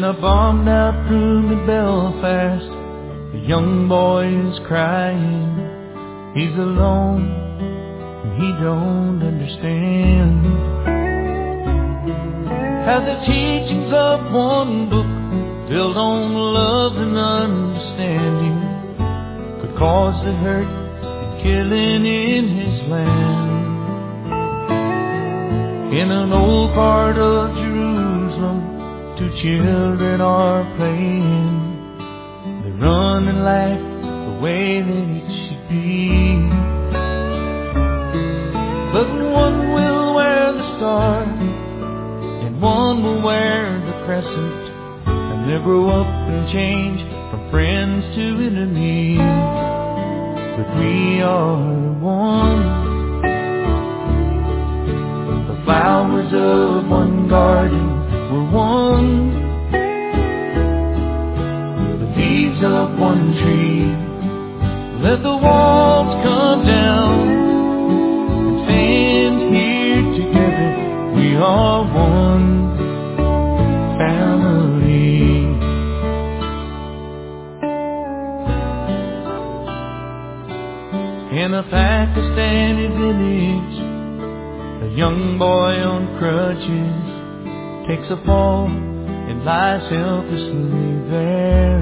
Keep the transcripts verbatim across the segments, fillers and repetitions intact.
In a bombed out room in Belfast, the young boy is crying. He's alone and he don't understand how the teachings of one book, built on love and understanding, could cause the hurt and killing in his land. In an old part of Jerusalem, two children are playing. They run and laugh the way that it should be. But one will wear the star and one will wear the crescent, and they'll grow up and change from friends to enemies. But we are one. The flowers of one garden were one. The leaves of one tree. Let the walls come down and stand here together. We are one family. In a Pakistani village, a young boy on crutches takes a fall and lies helplessly there.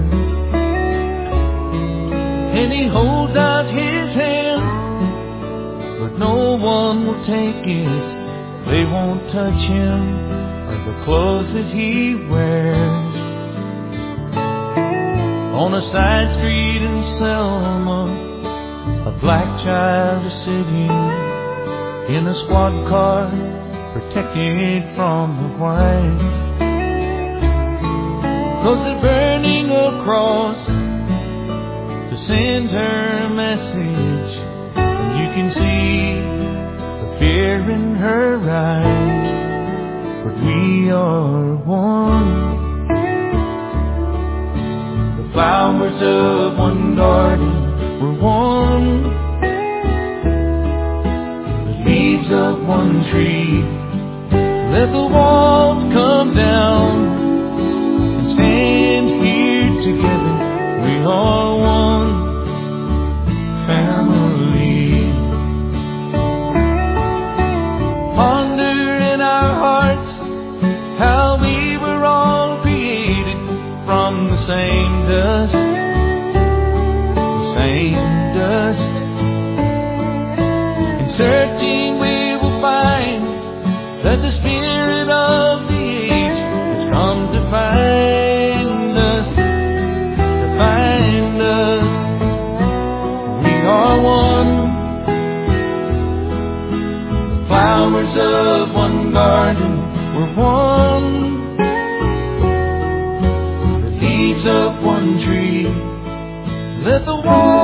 And he holds out his hand, but no one will take it. They won't touch him or the clothes that he wears. On a side street in Selma, a black child is sitting in a squad car, protected from the white. 'Cause they're burning a cross to send her a message, and you can see the fear in her eyes. But we are one. The flowers of one garden were one. The leaves of one tree. Let the walls come down and stand here together. We are one family. Ponder in our hearts how we were all created from the same dust, the same dust. In searching we will find that the spirit of the age has come to find us, to find us. We are one. The flowers of one garden were one. The leaves of one tree. Let the walls